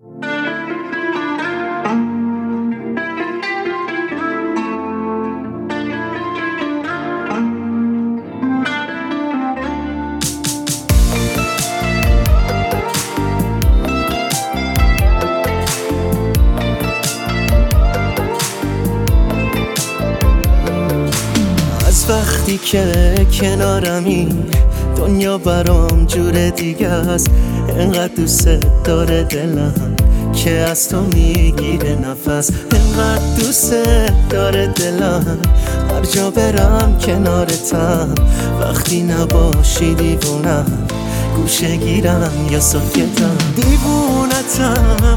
وقتی که کنارمی دنیا برام جور دیگه است. انقدر دوست داره دلم که از تو میگیره نفس. انقدر دوست داره دلم هر جا برم کنارتم. وقتی نباشی دیوونم، گوشه گیرم یا ساکتم. دیوونتم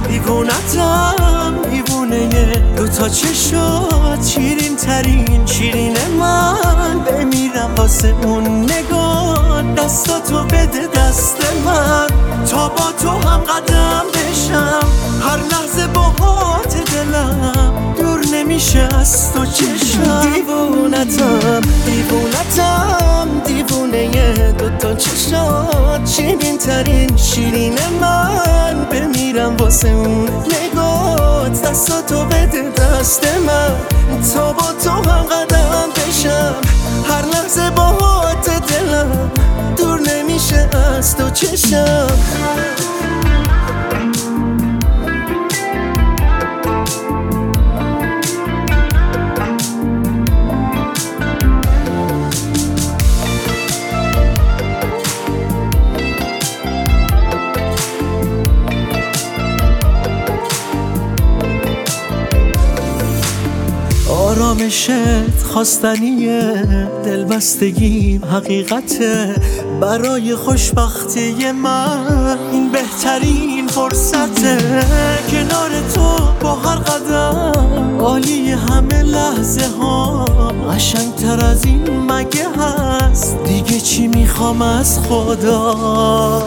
دیوونه دوتا چشات شیرین ترین شیرین من. بمیرم واسه اون نگاه، دستاتو بده دست من تا با تو هم قدم بشم. هر لحظه باهات دلم دور نمیشه از تو چشم. دیوونتم دیوونه دوتا چشات شیرین ترین شیرین من. بمیرم واسه اون نگات، دستاتو بده دست من تا با تو هم قدم بشم. هر لحظه باهات دلم دور نمیشه از تو چشم. آرامشت خواستنیه، دلبستگیم حقیقته. برای خوشبختی من این بهترین فرصته. کنار تو با هر قدم عالی همه لحظه ها. قشنگتر از این مگه هست؟ دیگه چی میخوام از خدا؟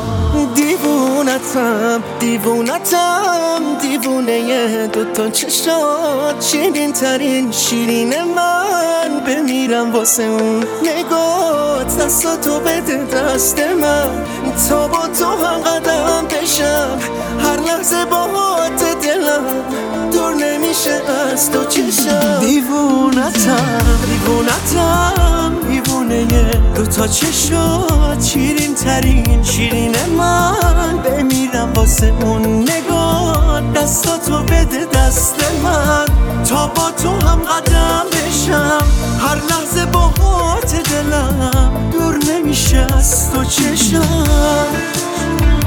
دیوونتم دیوونه دوتا چشات شیرین ترین شیرین من. بمیرم واسه اون نگات، دستاتو بده دست من تا با تو هم قدم بشم. هر لحظه باهات دلم دور نمیشه از تو چشم. دیوونتم دیوونه دوتا چشات شیرین ترین شیرین من. بمیرم واسه اون نگاه، دستاتو بده دست من تا با تو هم قدم بشم. هر لحظه باهات دلم دور نمیشه از تو چشم.